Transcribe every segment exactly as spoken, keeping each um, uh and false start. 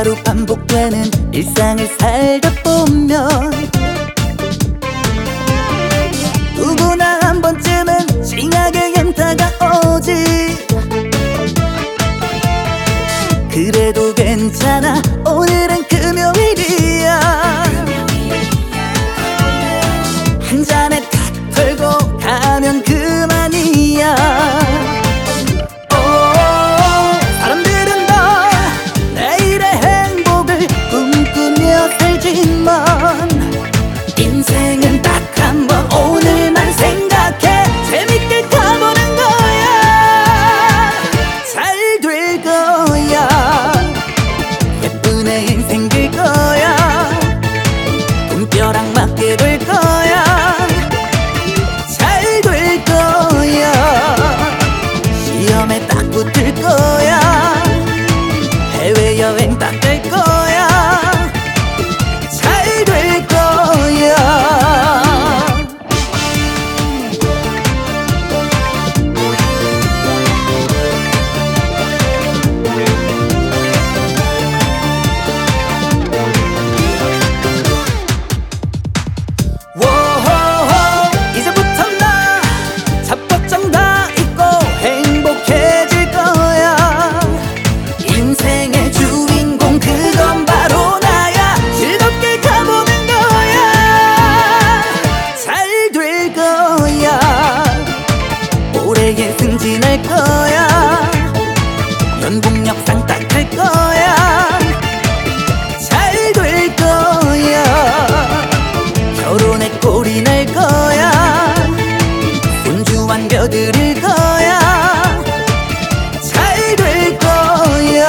하루하루 반복되는 일상을 살다 보면 누구나 한 번쯤은 찡하게 엔타가 오지. 그래도 괜찮아, 오늘은 금요일이야. 한 잔에 탁 털고 가면 그만이야. 오, 사람들은 다 내일의 행복을 꿈꾸며 살지만 인생은 딱 한 번, 오늘만 생각해. 재밌게 가보는 거야. 잘 될 거야. 예쁜 애인 생길 거야. 꿈벼락 맞게 될 거야. 잘 될 거야. 시험에 딱 붙을 거야. 해외여행 딱 갈 거야. 잘 될 거야. 승진할 거야. 연봉역상 딱 할 거야. 잘 될 거야. 결혼에 꼴이 날 거야. 손주 안겨드릴 거야. 잘 될 거야.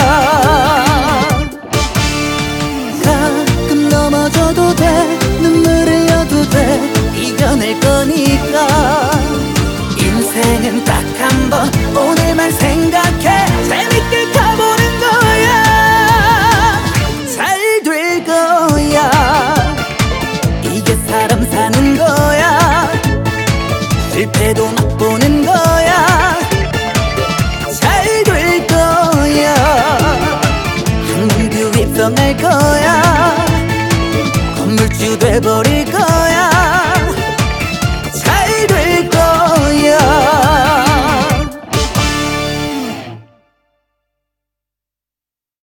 가끔 넘어져도 돼, 눈물 흘려도 돼, 이겨낼 거니까. 인생은 딱 한 번, 오늘만 생각해. 재밌게 가보는 거야. 잘 될 거야. 이게 사람 사는 거야. 실패도 맛보는 거야. 잘 될 거야. 항공규 입성할 거야. 건물주 돼버릴